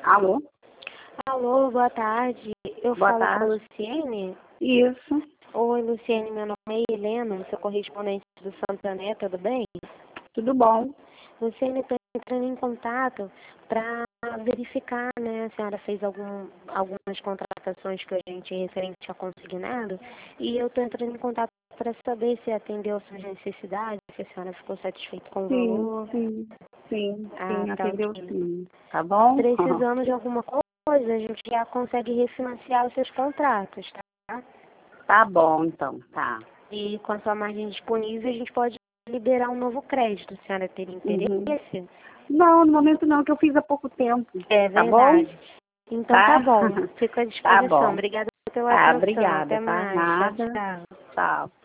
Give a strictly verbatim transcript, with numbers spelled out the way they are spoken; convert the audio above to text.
Alô? Alô, boa tarde. Eu Boa falo com a tarde. Luciene. Isso. Oi, Luciene, meu nome é Helena, sou correspondente do Santané, tudo bem? Tudo bom? Luciene, estou entrando em contato para verificar, né, a senhora fez algum, algumas contratações que a gente referente a consignado, e eu estou entrando em contato para saber se atendeu às suas necessidades, se a senhora ficou satisfeita com o Sim, valor. sim, sim, Ah, sim, tá atendeu ok. sim. Tá bom? Precisando de alguma coisa, a gente já consegue refinanciar os seus contratos, tá? Tá bom, então, tá. E com a sua margem disponível, a gente pode liberar um novo crédito. A senhora teria Uhum. interesse? Não, no momento não, que eu fiz há pouco tempo. É Tá bom? verdade. Então tá Tá? bom. Fico à Tá disposição. bom. Obrigada pela Tá, atenção. obrigada, Até tá? mais. Tchau, Nada. tchau. Tchau.